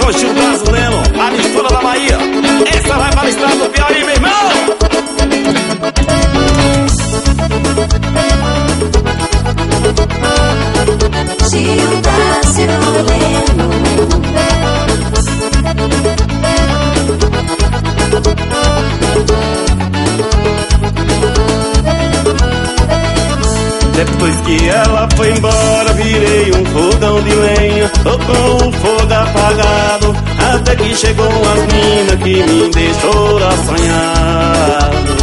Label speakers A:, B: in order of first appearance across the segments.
A: com Gil Brasileiro, a mistura da Bahia. Essa vai para o estado do Piauí, meu irmão.
B: Gil Brasileiro.
A: Depois que ela foi embora, virei um fogão de lenha. Tô com o fogo apagado, até que chegou as minas que me deixou assanhado.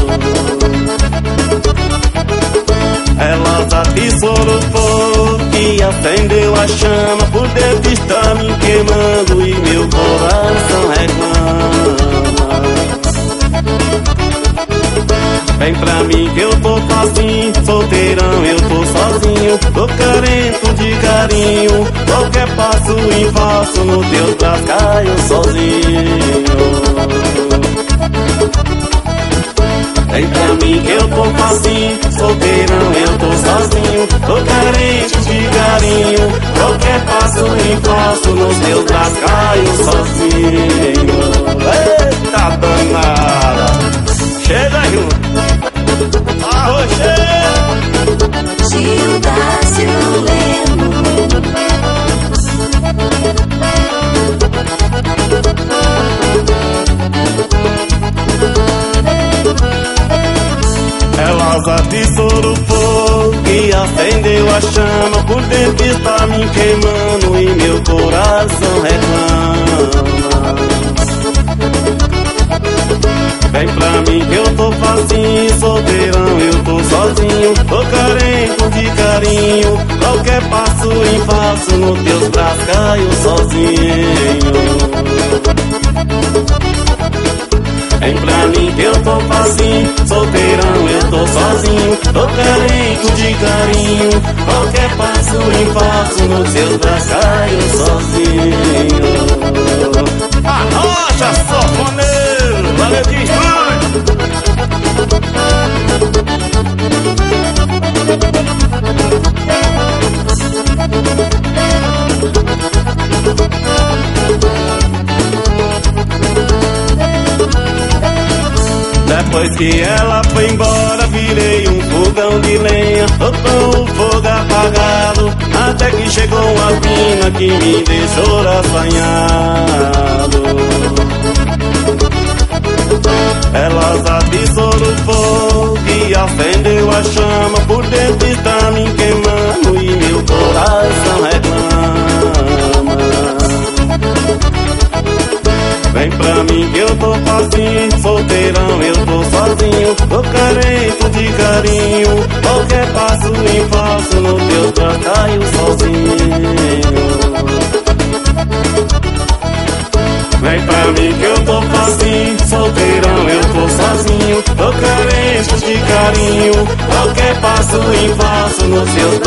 A: Ela atiçou o fogo e acendeu a chama. Por dentro está me queimando e meu coração reclama. Vem pra mim que eu tô facinho, solteirão, eu tô sozinho. Tô carente de carinho, qualquer passo em falso no teu braço caio sozinho. Vem pra mim que eu tô facinho, solteirão, eu tô sozinho. Tô carente de carinho, qualquer passo em falso nos teus braços caio sozinho. Eita danada! Chega junto!
B: Gil Brasileiro.
A: Ela atiçou o fogo e acendeu a chama. Por dentro está me queimando e meu coração reclama. Vem pra mim que eu tô facinho, solteirão, eu tô sozinho. Tô carente de carinho, qualquer passo em falso nos teus braços caio sozinho. Vem pra mim que eu tô facinho, solteirão, eu tô sozinho. Tô carente de carinho, qualquer passo em falso nos seus braços caio sozinho. Arrocha, sanfoneiro, valeu de estranho. Depois que ela foi embora, virei um fogão de lenha. Tô com o fogo apagado, até que chegou a mina que me deixou assanhado. Ela atiçou o fogo e acendeu a chama. Por dentro está me queimando e meu coração reclama. Vem pra mim que eu tô facinho, solteirão, eu tô sozinho. Tô carente de carinho, qualquer passo em falso no teu braço caio sozinho. Vem pra mim que eu tô facinho, solteirão, eu tô sozinho. Tô carente de carinho, qualquer passo em falso nos seus